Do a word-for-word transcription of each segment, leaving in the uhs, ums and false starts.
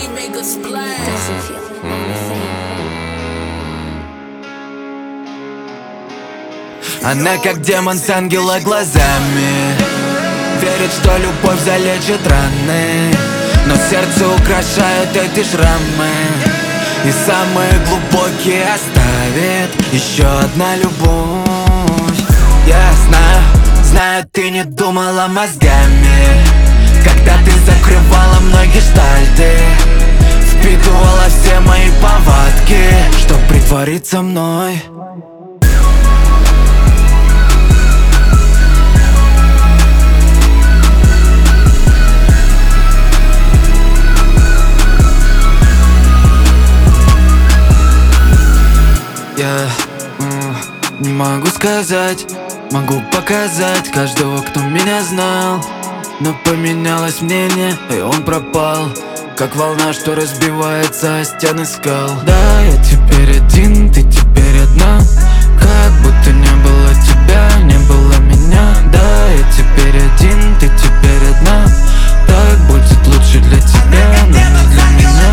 Она как демон с ангела глазами, верит, что любовь залечит раны, но сердце украшают эти шрамы, и самые глубокие оставит еще одна любовь. Я знаю, знаю, ты не думала мозгами, когда ты закрывала многие штальты, впитывала все мои повадки, чтоб притвориться мной. Я mm, не могу сказать, могу показать каждого, кто меня знал, но поменялось мнение, и он пропал, как волна, что разбивается о стены скал. Да, я теперь один, ты теперь одна, как будто не было тебя, не было меня. Да, я теперь один, ты теперь одна, так будет лучше для тебя, но не для меня.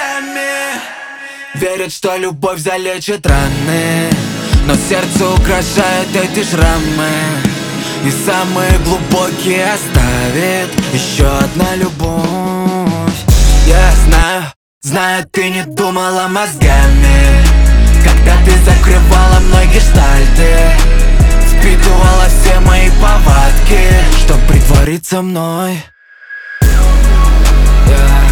Верит, что любовь залечит раны, но сердце украшает эти шрамы, и самые глубокие оставит еще одна любовь. Я знаю, знаю, ты не думала мозгами, когда ты закрывала многие штальты, впитывала все мои повадки, чтоб притвориться мной. Yeah.